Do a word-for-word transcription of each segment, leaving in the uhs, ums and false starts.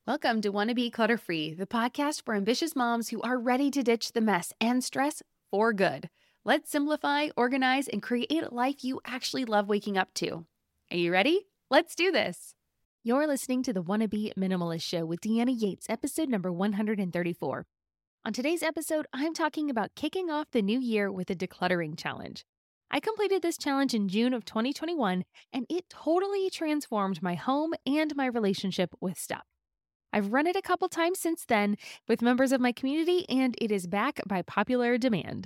Welcome to Wanna Be Clutter Free, the podcast for ambitious moms who are ready to ditch the mess and stress for good. Let's simplify, organize, and create a life you actually love waking up to. Are you ready? Let's do this. You're listening to the Wanna Be Minimalist Show with Deanna Yates, episode number one hundred thirty-four. On today's episode, I'm talking about kicking off the new year with a decluttering challenge. I completed this challenge in June of twenty twenty-one, and it totally transformed my home and my relationship with stuff. I've run it a couple times since then with members of my community, and it is back by popular demand.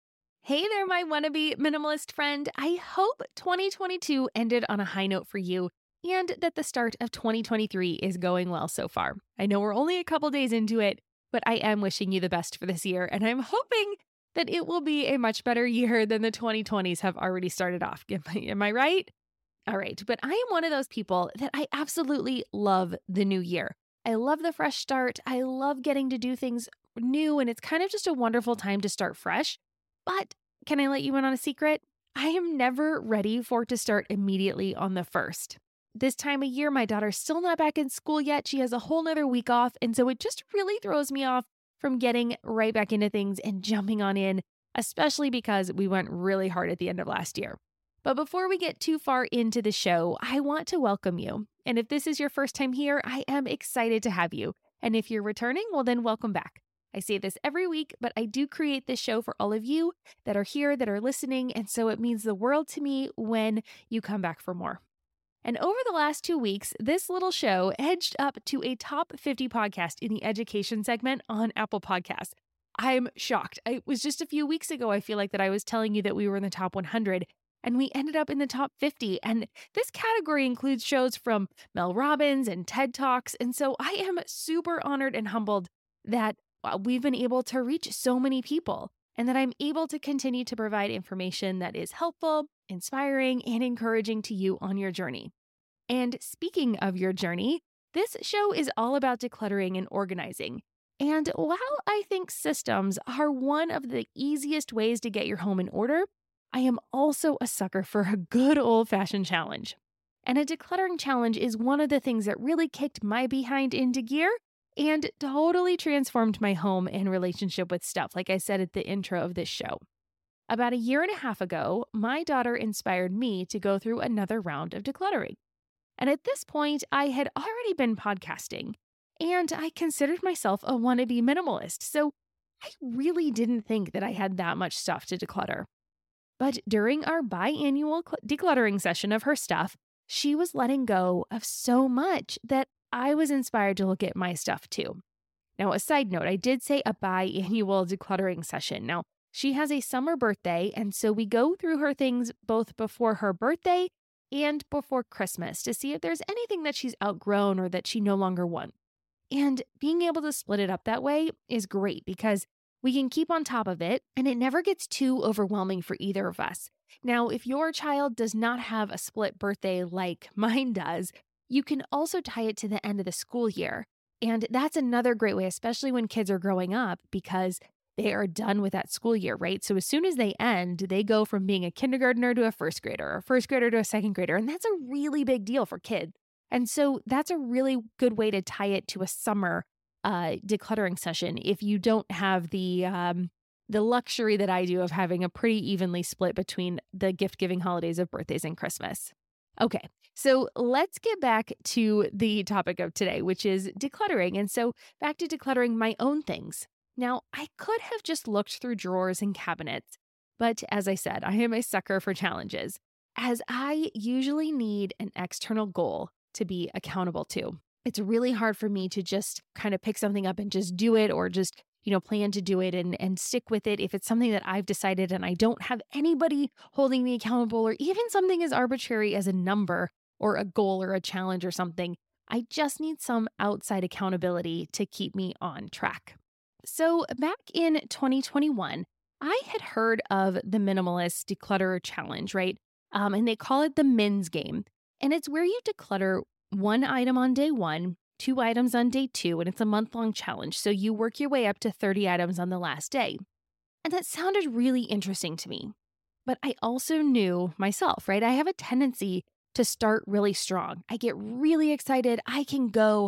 Hey there, my wannabe minimalist friend. I hope twenty twenty-two ended on a high note for you and that the start of twenty twenty-three is going well so far. I know we're only a couple days into it, but I am wishing you the best for this year, and I'm hoping that it will be a much better year than the twenty twenties have already started off. Am I, am I right? All right, but I am one of those people that I absolutely love the new year. I love the fresh start. I love getting to do things new, and it's kind of just a wonderful time to start fresh. But can I let you in on a secret? I am never ready for it to start immediately on the first. This time of year, my daughter's still not back in school yet. She has a whole nother week off, and so it just really throws me off from getting right back into things and jumping on in, especially because we went really hard at the end of last year. But before we get too far into the show, I want to welcome you. And if this is your first time here, I am excited to have you. And if you're returning, well, then welcome back. I say this every week, but I do create this show for all of you that are here, that are listening. And so it means the world to me when you come back for more. And over the last two weeks, this little show edged up to a top fifty podcast in the education segment on Apple Podcasts. I'm shocked. It was just a few weeks ago, I feel like, that I was telling you that we were in the top one hundred. And we ended up in the top fifty. And this category includes shows from Mel Robbins and TED Talks. And so I am super honored and humbled that we've been able to reach so many people and that I'm able to continue to provide information that is helpful, inspiring, and encouraging to you on your journey. And speaking of your journey, this show is all about decluttering and organizing. And while I think systems are one of the easiest ways to get your home in order, I am also a sucker for a good old-fashioned challenge. And a decluttering challenge is one of the things that really kicked my behind into gear and totally transformed my home and relationship with stuff, like I said at the intro of this show. About a year and a half ago, my daughter inspired me to go through another round of decluttering. And at this point, I had already been podcasting, and I considered myself a wannabe minimalist, so I really didn't think that I had that much stuff to declutter. But during our biannual decluttering session of her stuff, she was letting go of so much that I was inspired to look at my stuff too. Now, a side note, I did say a biannual decluttering session. Now, she has a summer birthday, and so we go through her things both before her birthday and before Christmas to see if there's anything that she's outgrown or that she no longer wants. And being able to split it up that way is great because we can keep on top of it, and it never gets too overwhelming for either of us. Now, if your child does not have a split birthday like mine does, you can also tie it to the end of the school year. And that's another great way, especially when kids are growing up, because they are done with that school year, right? So as soon as they end, they go from being a kindergartner to a first grader, or a first grader to a second grader. And that's a really big deal for kids. And so that's a really good way to tie it to a summer Uh, decluttering session if you don't have the um, the luxury that I do of having a pretty evenly split between the gift-giving holidays of birthdays and Christmas. Okay, so let's get back to the topic of today, which is decluttering. And so back to decluttering my own things. Now, I could have just looked through drawers and cabinets, but as I said, I am a sucker for challenges, as I usually need an external goal to be accountable to. It's really hard for me to just kind of pick something up and just do it or just, you know, plan to do it and, and stick with it if it's something that I've decided and I don't have anybody holding me accountable, or even something as arbitrary as a number or a goal or a challenge or something. I just need some outside accountability to keep me on track. So back in twenty twenty-one, I had heard of the Minimalist Declutter Challenge, right? Um, and they call it the MINS game. And it's where you declutter one item on day one, two items on day two, and it's a month-long challenge. So you work your way up to thirty items on the last day. And that sounded really interesting to me. But I also knew myself, right? I have a tendency to start really strong. I get really excited. I can go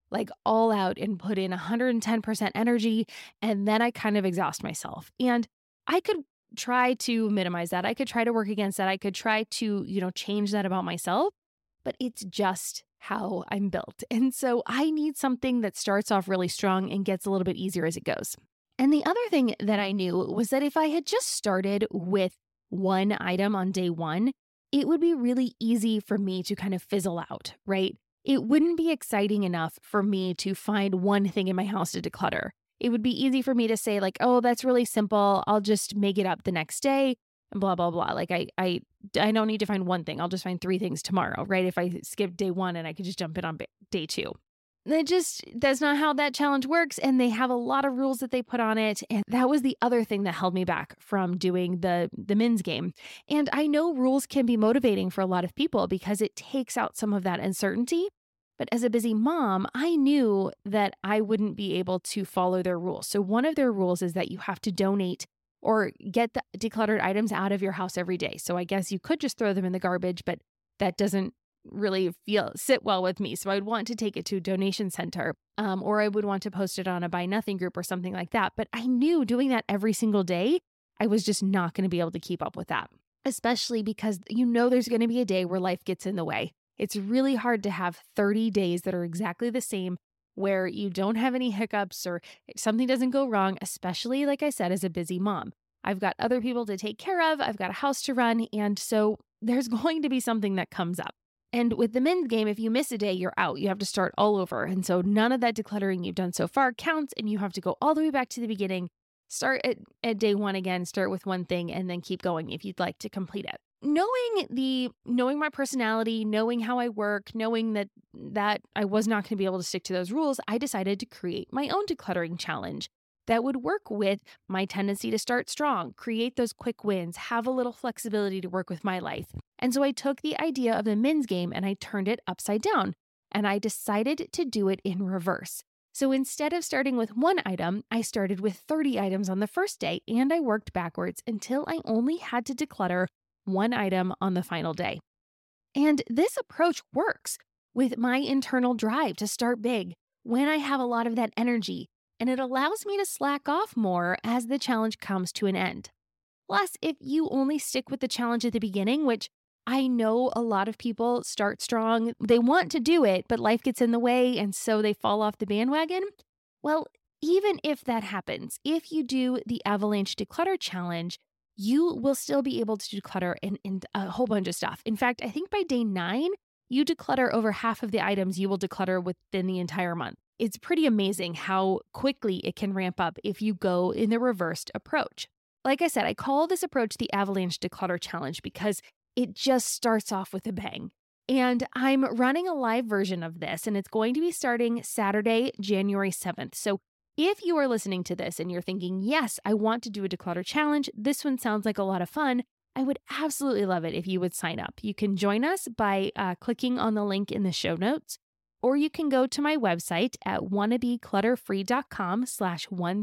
like all out and put in one hundred ten percent energy, and then I kind of exhaust myself. And I could try to minimize that. I could try to work against that. I could try to, you know, change that about myself, but it's just how I'm built. And so I need something that starts off really strong and gets a little bit easier as it goes. And the other thing that I knew was that if I had just started with one item on day one, it would be really easy for me to kind of fizzle out, right? It wouldn't be exciting enough for me to find one thing in my house to declutter. It would be easy for me to say like, oh, that's really simple. I'll just make it up the next day and blah, blah, blah. Like I, I, I don't need to find one thing. I'll just find three things tomorrow, right? If I skip day one and I could just jump in on day two. That just, that's not how that challenge works. And they have a lot of rules that they put on it. And that was the other thing that held me back from doing the, the men's game. And I know rules can be motivating for a lot of people because it takes out some of that uncertainty. But as a busy mom, I knew that I wouldn't be able to follow their rules. So one of their rules is that you have to donate or get the decluttered items out of your house every day. So I guess you could just throw them in the garbage, but that doesn't really feel sit well with me. So I'd want to take it to a donation center, um, or I would want to post it on a Buy Nothing group or something like that. But I knew doing that every single day, I was just not going to be able to keep up with that, especially because you know there's going to be a day where life gets in the way. It's really hard to have thirty days that are exactly the same where you don't have any hiccups or something doesn't go wrong, especially, like I said, as a busy mom. I've got other people to take care of. I've got a house to run. And so there's going to be something that comes up. And with the men's game, if you miss a day, you're out. You have to start all over. And so none of that decluttering you've done so far counts. And you have to go all the way back to the beginning, start at, at day one again, start with one thing, and then keep going if you'd like to complete it. Knowing the, knowing my personality, knowing how I work, knowing that, that I was not going to be able to stick to those rules, I decided to create my own decluttering challenge that would work with my tendency to start strong, create those quick wins, have a little flexibility to work with my life. And so I took the idea of the men's game and I turned it upside down, and I decided to do it in reverse. So instead of starting with one item, I started with thirty items on the first day, and I worked backwards until I only had to declutter one item on the final day. And this approach works with my internal drive to start big when I have a lot of that energy, and it allows me to slack off more as the challenge comes to an end. Plus, if you only stick with the challenge at the beginning, which I know a lot of people start strong, they want to do it, but life gets in the way, and so they fall off the bandwagon. Well, even if that happens, if you do the Avalanche Declutter Challenge, you will still be able to declutter in, in a whole bunch of stuff. In fact, I think by day nine, you declutter over half of the items you will declutter within the entire month. It's pretty amazing how quickly it can ramp up if you go in the reversed approach. Like I said, I call this approach the Avalanche Declutter Challenge because it just starts off with a bang. And I'm running a live version of this, and it's going to be starting Saturday, January seventh. So if you are listening to this and you're thinking, yes, I want to do a declutter challenge, this one sounds like a lot of fun, I would absolutely love it if you would sign up. You can join us by uh, clicking on the link in the show notes, or you can go to my website at wannabeclutterfree.com slash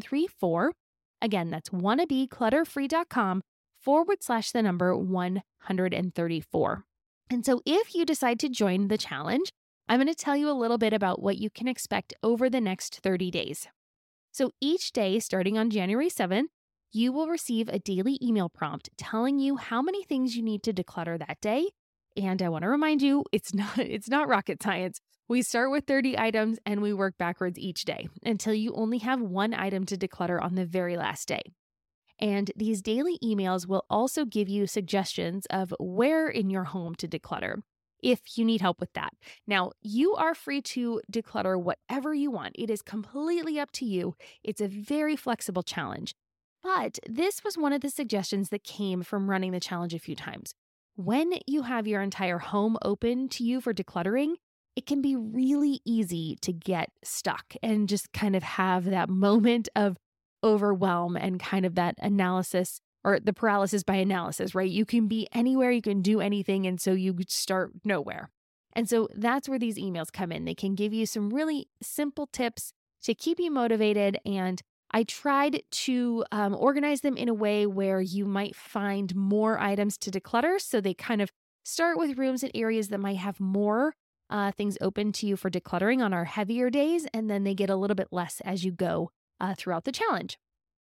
134. Again, that's wannabeclutterfree.com forward slash the number one thirty-four. And so if you decide to join the challenge, I'm going to tell you a little bit about what you can expect over the next thirty days. So each day, starting on January seventh, you will receive a daily email prompt telling you how many things you need to declutter that day. And I want to remind you, it's not, it's not rocket science. We start with thirty items and we work backwards each day until you only have one item to declutter on the very last day. And these daily emails will also give you suggestions of where in your home to declutter, if you need help with that. Now, you are free to declutter whatever you want. It is completely up to you. It's a very flexible challenge. But this was one of the suggestions that came from running the challenge a few times. When you have your entire home open to you for decluttering, it can be really easy to get stuck and just kind of have that moment of overwhelm and kind of that analysis or the paralysis by analysis, right? You can be anywhere, you can do anything, and so you start nowhere. And so that's where these emails come in. They can give you some really simple tips to keep you motivated, and I tried to um, organize them in a way where you might find more items to declutter. So they kind of start with rooms and areas that might have more uh, things open to you for decluttering on our heavier days, and then they get a little bit less as you go uh, throughout the challenge.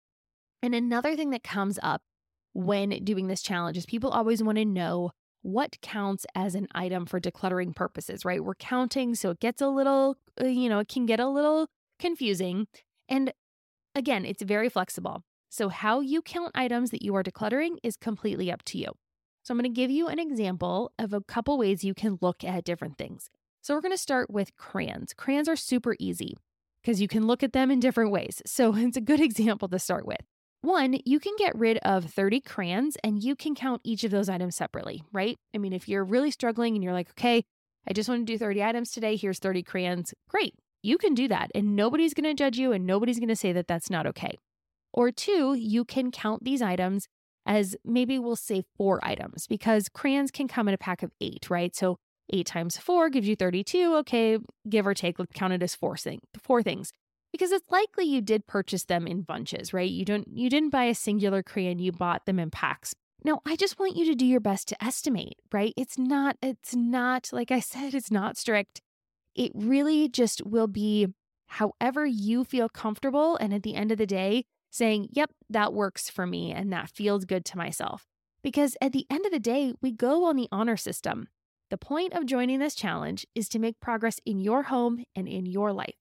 And another thing that comes up when doing this challenge is people always want to know what counts as an item for decluttering purposes, right? We're counting, so it gets a little, uh, you know, it can get a little confusing. And again, it's very flexible. So how you count items that you are decluttering is completely up to you. So I'm going to give you an example of a couple ways you can look at different things. So we're going to start with crayons. Crayons are super easy because you can look at them in different ways. So it's a good example to start with. One, you can get rid of thirty crayons and you can count each of those items separately, right? I mean, if you're really struggling and you're like, okay, I just want to do thirty items today, here's thirty crayons, great. You can do that and nobody's going to judge you and nobody's going to say that that's not okay. Or two, you can count these items as maybe we'll say four items because crayons can come in a pack of eight, right? So eight times four gives you thirty-two. Okay, give or take, let's count it as four, thing, four things. Because it's likely you did purchase them in bunches, right? You don't, you didn't buy a singular crayon, you bought them in packs. Now, I just want you to do your best to estimate, right? It's not, it's not, like I said, it's not strict. It really just will be however you feel comfortable. And at the end of the day, saying, yep, that works for me and that feels good to myself. Because at the end of the day, we go on the honor system. The point of joining this challenge is to make progress in your home and in your life.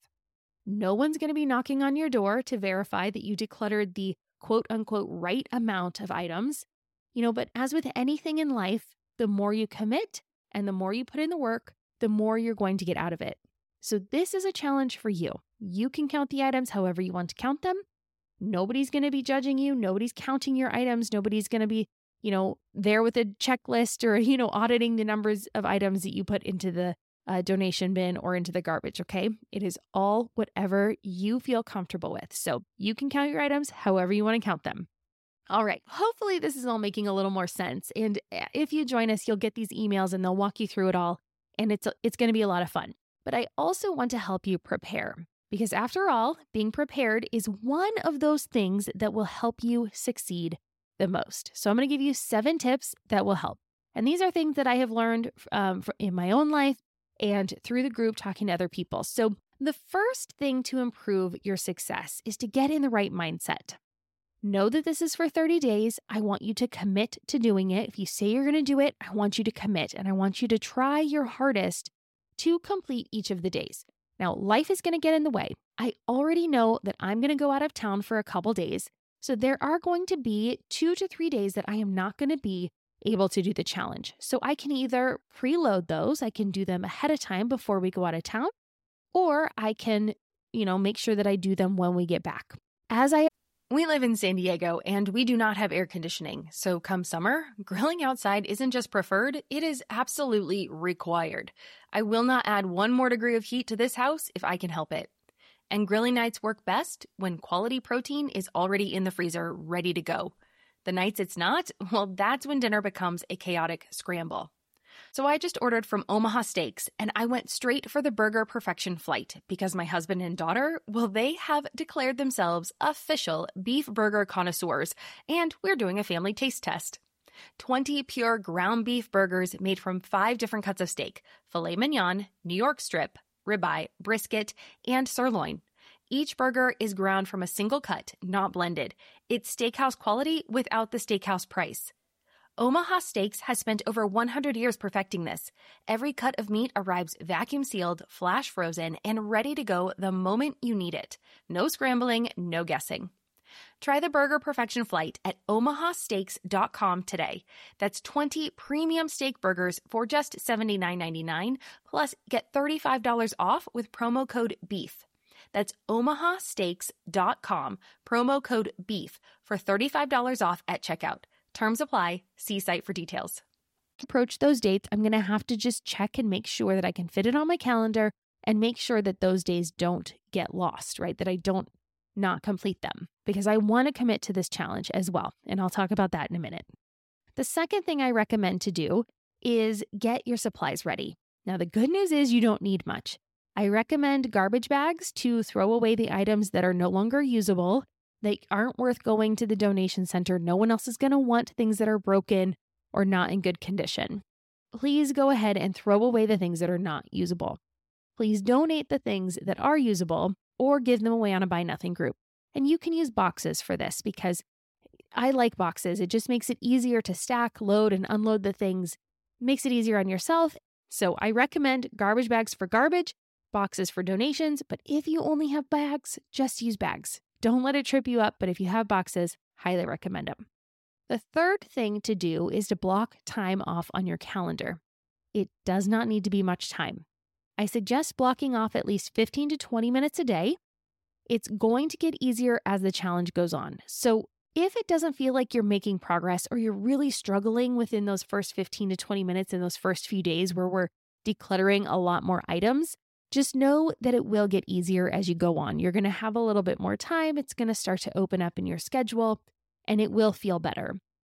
No one's going to be knocking on your door to verify that you decluttered the quote unquote right amount of items. You know, but as with anything in life, the more you commit and the more you put in the work, the more you're going to get out of it. So this is a challenge for you. You can count the items however you want to count them. Nobody's going to be judging you. Nobody's counting your items. Nobody's going to be, you know, there with a checklist or, you know, auditing the numbers of items that you put into the Uh, donation bin or into the garbage, okay? It is all whatever you feel comfortable with. So you can count your items however you want to count them. All right. Hopefully this is all making a little more sense. And if you join us, you'll get these emails and they'll walk you through it all. And it's it's going to be a lot of fun. But I also want to help you prepare because after all, being prepared is one of those things that will help you succeed the most. So I'm going to give you seven tips that will help. And these are things that I have learned um, in my own life and through the group talking to other people. So the first thing to improve your success is to get in the right mindset. Know that this is for thirty days. I want you to commit to doing it. If you say you're going to do it, I want you to commit and I want you to try your hardest to complete each of the days. Now, life is going to get in the way. I already know that I'm going to go out of town for a couple days. So there are going to be two to three days that I am not going to be able to do the challenge. So I can either preload those, I can do them ahead of time before we go out of town, or I can, you know, make sure that I do them when we get back. As I We live in San Diego and we do not have air conditioning. So come summer, grilling outside isn't just preferred, it is absolutely required. I will not add one more degree of heat to this house if I can help it. And grilling nights work best when quality protein is already in the freezer, ready to go. The nights it's not, well, that's when dinner becomes a chaotic scramble. So I just ordered from Omaha Steaks, and I went straight for the Burger Perfection flight because my husband and daughter, well, they have declared themselves official beef burger connoisseurs, and we're doing a family taste test. twenty pure ground beef burgers made from five different cuts of steak: filet mignon, New York strip, ribeye, brisket, and sirloin. Each burger is ground from a single cut, not blended. It's steakhouse quality without the steakhouse price. Omaha Steaks has spent over one hundred years perfecting this. Every cut of meat arrives vacuum sealed, flash frozen, and ready to go the moment you need it. No scrambling, no guessing. Try the Burger Perfection flight at omaha steaks dot com today. That's twenty premium steak burgers for just seventy-nine ninety-nine, plus get thirty-five dollars off with promo code BEEF. That's omaha steaks dot com, promo code BEEF for thirty-five dollars off at checkout. Terms apply. See site for details. Approach those dates, I'm going to have to just check and make sure that I can fit it on my calendar and make sure that those days don't get lost, right? That I don't not complete them because I want to commit to this challenge as well. And I'll talk about that in a minute. The second thing I recommend to do is get your supplies ready. Now, the good news is you don't need much. I recommend garbage bags to throw away the items that are no longer usable. They aren't worth going to the donation center. No one else is going to want things that are broken or not in good condition. please go ahead and throw away the things that are not usable. Please donate the things that are usable or give them away on a Buy Nothing group. And you can use boxes for this because I like boxes. It just makes it easier to stack, load, and unload the things. Makes it easier on yourself. So I recommend garbage bags for garbage, boxes for donations. But if you only have bags, just use bags. Don't let it trip you up. But if you have boxes, highly recommend them. The third thing to do is to block time off on your calendar. It does not need to be much time. I suggest blocking off at least fifteen to twenty minutes a day. It's going to get easier as the challenge goes on. So if it doesn't feel like you're making progress or you're really struggling within those first fifteen to twenty minutes in those first few days where we're decluttering a lot more items, just know that it will get easier as you go on. You're going to have a little bit more time. It's going to start to open up in your schedule and it will feel better.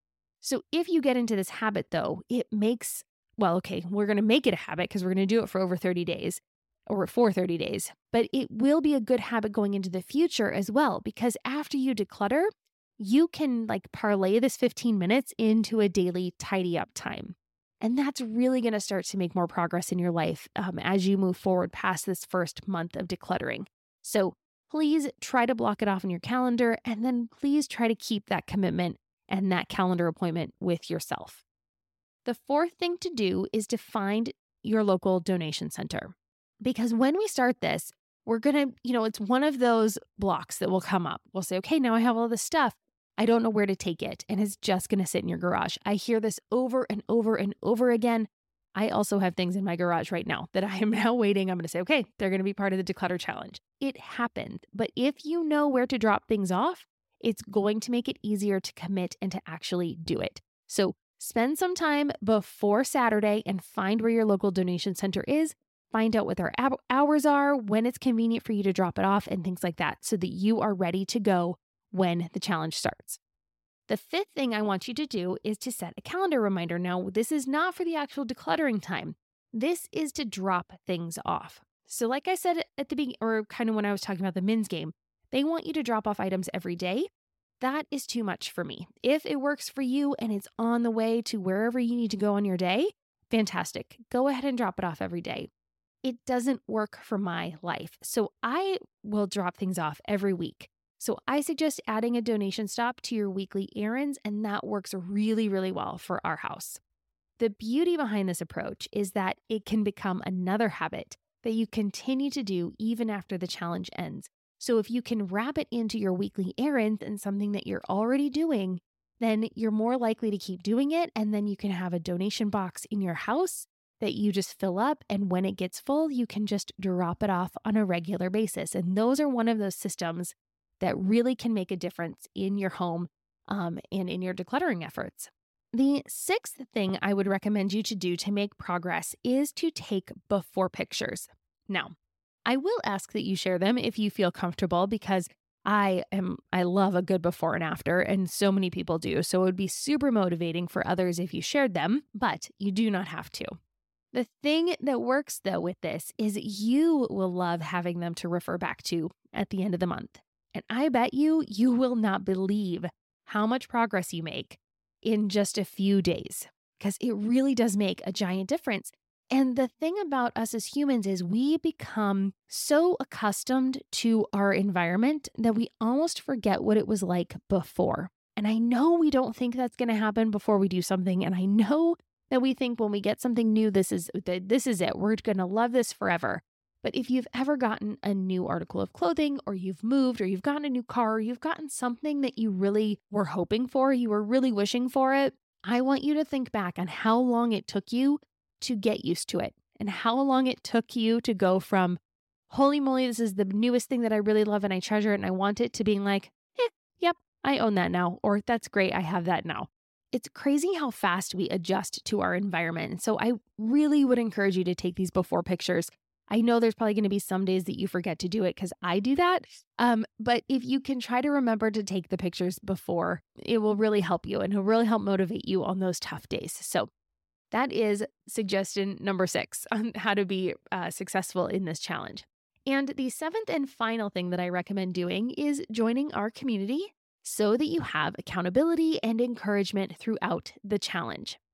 So if you get into this habit though, it makes, well, okay, we're going to make it a habit because we're going to do it for over thirty days or for thirty days, but it will be a good habit going into the future as well, because after you declutter, you can like parlay this fifteen minutes into a daily tidy up time. And that's really going to start to make more progress in your life um, as you move forward past this first month of decluttering. So please try to block it off in your calendar, and then please try to keep that commitment and that calendar appointment with yourself. The fourth thing to do is to find your local donation center. Because when we start this, we're going to, you know, it's one of those blocks that will come up. We'll say, okay, now I have all this stuff. I don't know where to take it. And it's just going to sit in your garage. I hear this over and over and over again. I also have things in my garage right now that I am now waiting. I'm going to say, okay, they're going to be part of the declutter challenge. It happened. But if you know where to drop things off, it's going to make it easier to commit and to actually do it. So spend some time before Saturday and find where your local donation center is. Find out what their hours are, when it's convenient for you to drop it off, and things like that so that you are ready to go when the challenge starts. The fifth thing I want you to do is to set a calendar reminder. Now, this is not for the actual decluttering time. This is to drop things off. So like I said at the beginning, or kind of when I was talking about the men's game, they want you to drop off items every day. That is too much for me. If it works for you and it's on the way to wherever you need to go on your day, fantastic. Go ahead and drop it off every day. It doesn't work for my life. So I will drop things off every week. So I suggest adding a donation stop to your weekly errands, and that works really, really well for our house. The beauty behind this approach is that it can become another habit that you continue to do even after the challenge ends. So if you can wrap it into your weekly errands and something that you're already doing, then you're more likely to keep doing it. And then you can have a donation box in your house that you just fill up. And when it gets full, you can just drop it off on a regular basis. And those are one of those systems that really can make a difference in your home um, and in your decluttering efforts. The sixth thing I would recommend you to do to make progress is to take before pictures. Now, I will ask that you share them if you feel comfortable, because I am I love a good before and after, and so many people do. So it would be super motivating for others if you shared them, but you do not have to. The thing that works though with this is you will love having them to refer back to at the end of the month. And I bet you, you will not believe how much progress you make in just a few days, because it really does make a giant difference. And the thing about us as humans is we become so accustomed to our environment that we almost forget what it was like before. And I know we don't think that's going to happen before we do something. And I know that we think when we get something new, this is this is it. We're going to love this forever. But if you've ever gotten a new article of clothing, or you've moved, or you've gotten a new car, or you've gotten something that you really were hoping for, you were really wishing for it, I want you to think back on how long it took you to get used to it, and how long it took you to go from, holy moly, this is the newest thing that I really love and I treasure it and I want it, to being like, eh, yep, I own that now, or that's great, I have that now. It's crazy how fast we adjust to our environment. And so I really would encourage you to take these before pictures. I know there's probably going to be some days that you forget to do it, because I do that. Um, but if you can try to remember to take the pictures before, it will really help you, and it'll really help motivate you on those tough days. So that is suggestion number six on how to be uh, successful in this challenge. And the seventh and final thing that I recommend doing is joining our community so that you have accountability and encouragement throughout the challenge.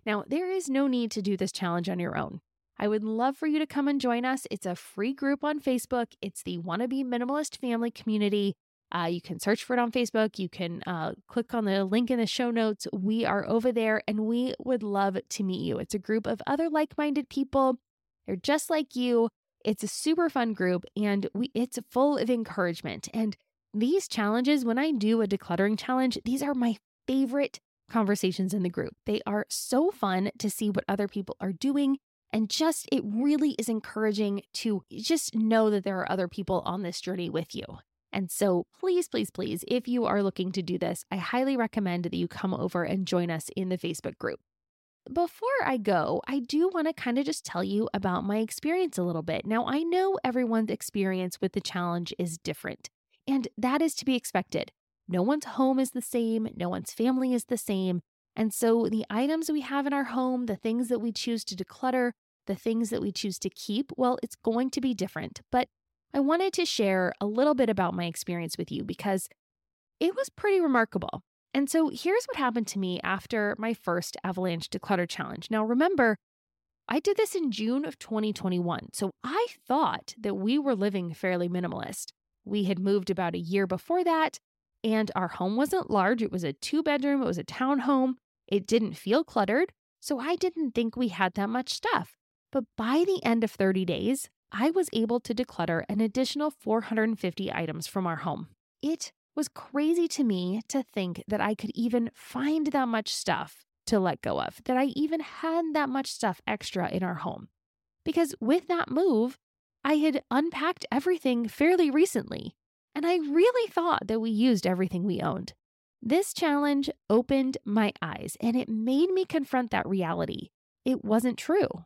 Now, there is no need to do this challenge on your own. I would love for you to come and join us. It's a free group on Facebook. It's the Wannabe Minimalist Family Community. Uh, you can search for it on Facebook. You can uh, click on the link in the show notes. We are over there and we would love to meet you. It's a group of other like-minded people. They're just like you. It's a super fun group and we it's full of encouragement. And these challenges, when I do a decluttering challenge, these are my favorite conversations in the group. They are so fun to see what other people are doing. And just, it really is encouraging to just know that there are other people on this journey with you. And so please, please, please, if you are looking to do this, I highly recommend that you come over and join us in the Facebook group. Before I go, I do want to kind of just tell you about my experience a little bit. Now, I know everyone's experience with the challenge is different, and that is to be expected. No one's home is the same. No one's family is the same. And so the items we have in our home, the things that we choose to declutter, the things that we choose to keep, well, it's going to be different. But I wanted to share a little bit about my experience with you because it was pretty remarkable. And so here's what happened to me after my first Avalanche Declutter Challenge. Now, remember, I did this in June of twenty twenty-one. So I thought that we were living fairly minimalist. We had moved about a year before that, and our home wasn't large. It was a two-bedroom. It was a townhome. It didn't feel cluttered. So I didn't think we had that much stuff. But by the end of thirty days, I was able to declutter an additional four hundred fifty items from our home. It was crazy to me to think that I could even find that much stuff to let go of, that I even had that much stuff extra in our home. Because with that move, I had unpacked everything fairly recently, and I really thought that we used everything we owned. This challenge opened my eyes, and it made me confront that reality. It wasn't true.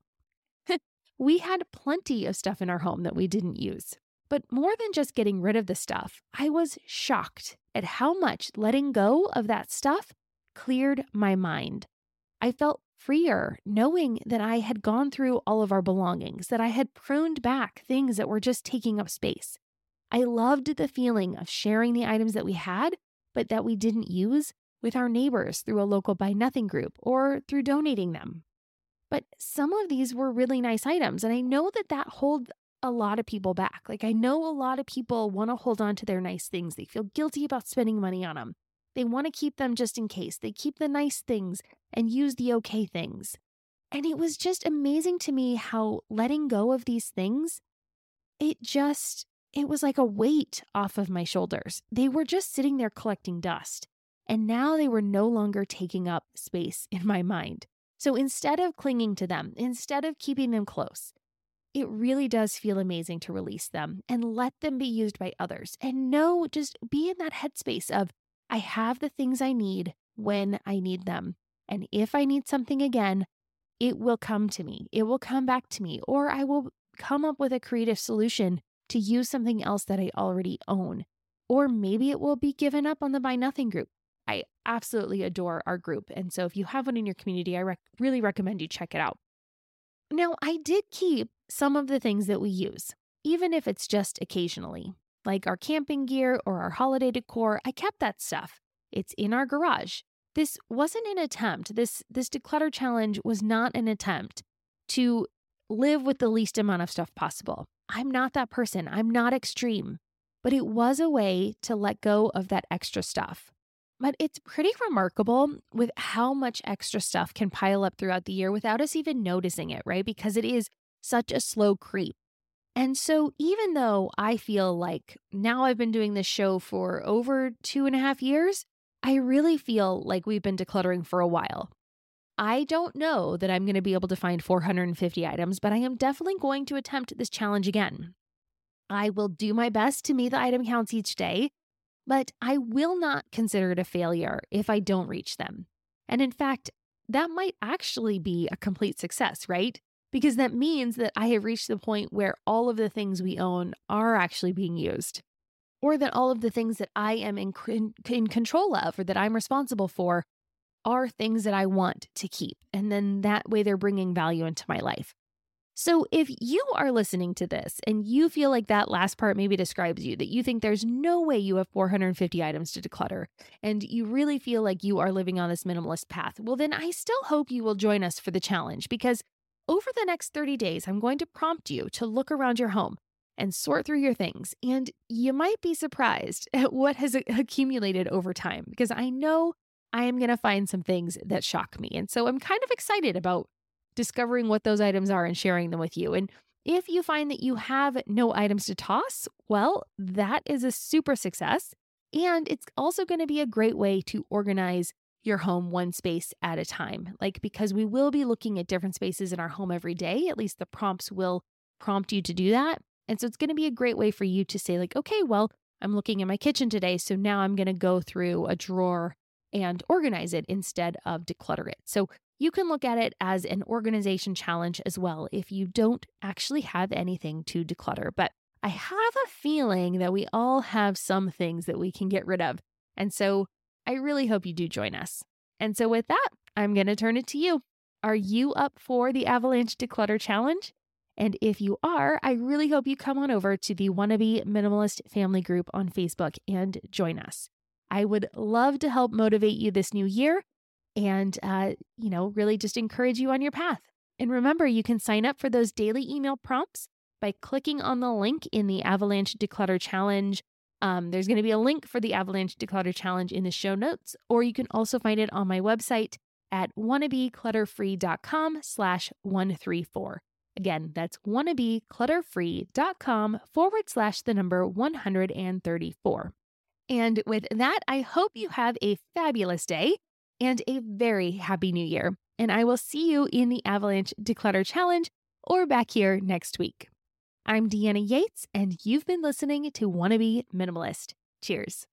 We had plenty of stuff in our home that we didn't use. But more than just getting rid of the stuff, I was shocked at how much letting go of that stuff cleared my mind. I felt freer knowing that I had gone through all of our belongings, that I had pruned back things that were just taking up space. I loved the feeling of sharing the items that we had, but that we didn't use, with our neighbors through a local Buy Nothing group or through donating them. But some of these were really nice items, and I know that that holds a lot of people back. Like, I know a lot of people want to hold on to their nice things. They feel guilty about spending money on them. They want to keep them just in case. They keep the nice things and use the okay things. And it was just amazing to me how letting go of these things, it just, it was like a weight off of my shoulders. They were just sitting there collecting dust. And now they were no longer taking up space in my mind. So instead of clinging to them, instead of keeping them close, it really does feel amazing to release them and let them be used by others. And know, just be in that headspace of, I have the things I need when I need them. And if I need something again, it will come to me. It will come back to me, or I will come up with a creative solution to use something else that I already own. Or maybe it will be given up on the Buy Nothing group. I absolutely adore our group. And so if you have one in your community, I rec- really recommend you check it out. Now, I did keep some of the things that we use, even if it's just occasionally, like our camping gear or our holiday decor. I kept that stuff. It's in our garage. This wasn't an attempt. This, this declutter challenge was not an attempt to live with the least amount of stuff possible. I'm not that person. I'm not extreme. But it was a way to let go of that extra stuff. But it's pretty remarkable with how much extra stuff can pile up throughout the year without us even noticing it, right? Because it is such a slow creep. And so even though I feel like now I've been doing this show for over two and a half years, I really feel like we've been decluttering for a while. I don't know that I'm going to be able to find four hundred fifty items, but I am definitely going to attempt this challenge again. I will do my best to meet the item counts each day, but I will not consider it a failure if I don't reach them. And in fact, that might actually be a complete success, right? Because that means that I have reached the point where all of the things we own are actually being used, or that all of the things that I am in, in, in control of or that I'm responsible for are things that I want to keep. And then that way they're bringing value into my life. So if you are listening to this and you feel like that last part maybe describes you, that you think there's no way you have four hundred fifty items to declutter, and you really feel like you are living on this minimalist path, well, then I still hope you will join us for the challenge, because over the next thirty days, I'm going to prompt you to look around your home and sort through your things. And you might be surprised at what has accumulated over time, because I know I am going to find some things that shock me. And so I'm kind of excited about discovering what those items are and sharing them with you. And if you find that you have no items to toss, well, that is a super success. And it's also going to be a great way to organize your home one space at a time. Like, because we will be looking at different spaces in our home every day, at least the prompts will prompt you to do that. And so it's going to be a great way for you to say like, okay, well, I'm looking in my kitchen today, so now I'm going to go through a drawer and organize it instead of declutter it. So you can look at it as an organization challenge as well if you don't actually have anything to declutter. But I have a feeling that we all have some things that we can get rid of. And so I really hope you do join us. And so with that, I'm going to turn it to you. Are you up for the Avalanche Declutter Challenge? And if you are, I really hope you come on over to the Wannabe Minimalist Family Group on Facebook and join us. I would love to help motivate you this new year and, uh, you know, really just encourage you on your path. And remember, you can sign up for those daily email prompts by clicking on the link in the Avalanche Declutter Challenge. Um, there's going to be a link for the Avalanche Declutter Challenge in the show notes, or you can also find it on my website at wannabeclutterfree.com slash 134. Again, that's wannabeclutterfree.com forward slash the number one hundred thirty-four. And with that, I hope you have a fabulous day and a very happy new year. And I will see you in the Avalanche Declutter Challenge or back here next week. I'm Deanna Yates, and you've been listening to Wannabe Minimalist. Cheers.